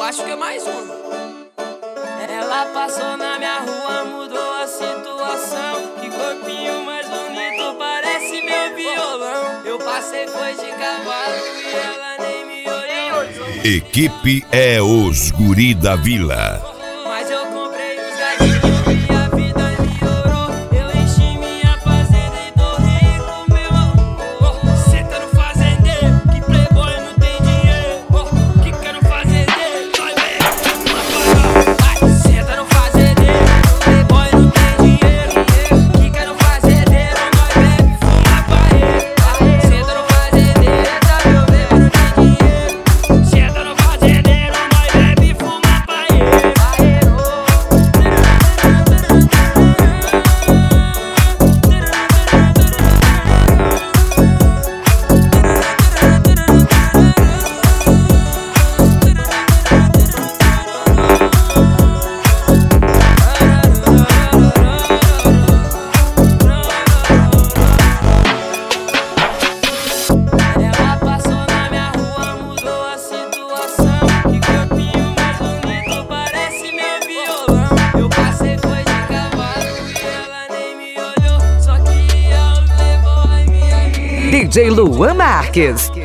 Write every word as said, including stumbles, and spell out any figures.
acho que é mais uma. Ela passou na minha rua, mudou a situação. Que corpinho mais bonito, parece meu violão. Eu passei, foi de cavalo e ela nem me olhou. Equipe é os Guri da Vila. Mas eu comprei os gatinhos e a vida melhorou. Eu enchi minha fazenda e tô rico, meu amor. Cê tá no fazendeiro, que playboy não tem dinheiro. Oh, que quer no fazendeiro, nós bebe uma parada. Cê tá no fazendeiro, playboy não tem dinheiro. Que quer no fazendeiro, nós bebe fuma paeiro. Cê tá no fazendeiro, tá meu bebê não tem dinheiro. Cê tá no fazendeiro, nós bebe fuma paeiro. Ela passou na minha rua, mudou a situação. Que corpinho mais bonito, parece meu violão. Eu passei, foi de cavalo e ela nem me olhou. Só queria os playboy, minha vida. D J Luan Marques.